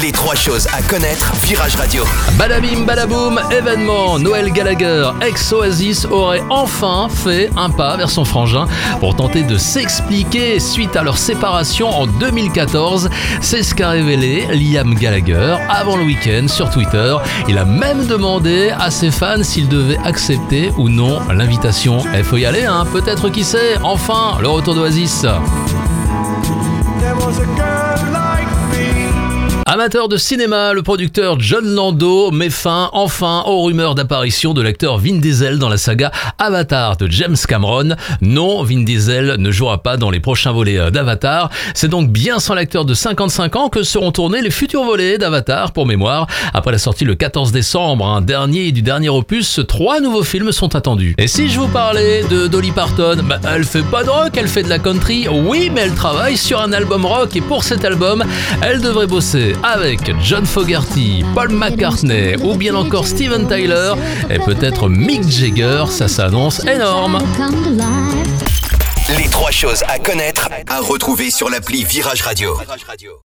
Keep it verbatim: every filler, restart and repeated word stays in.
Les trois choses à connaître, Virage Radio. Badabim, badaboum, événement. Noël Gallagher, ex-Oasis, aurait enfin fait un pas vers son frangin pour tenter de s'expliquer suite à leur séparation en deux mille quatorze. C'est ce qu'a révélé Liam Gallagher avant le week-end sur Twitter. Il a même demandé à ses fans s'ils devaient accepter ou non l'invitation. Il faut y aller, hein, peut-être, qui sait. Enfin, le retour d'Oasis. Amateur de cinéma, le producteur Jon Landau met fin enfin aux rumeurs d'apparition de l'acteur Vin Diesel dans la saga Avatar de James Cameron. Non, Vin Diesel ne jouera pas dans les prochains volets d'Avatar. C'est donc bien sans l'acteur de cinquante-cinq ans que seront tournés les futurs volets d'Avatar. Pour mémoire, après la sortie le quatorze décembre, un dernier du dernier opus, trois nouveaux films sont attendus. Et si je vous parlais de Dolly Parton, bah, elle fait pas de rock, elle fait de la country. Oui, mais elle travaille sur un album rock et pour cet album, elle devrait bosser avec John Fogerty, Paul McCartney ou bien encore Steven Tyler et peut-être Mick Jagger. Ça s'annonce énorme. Les trois choses à connaître, à retrouver sur l'appli Virage Radio.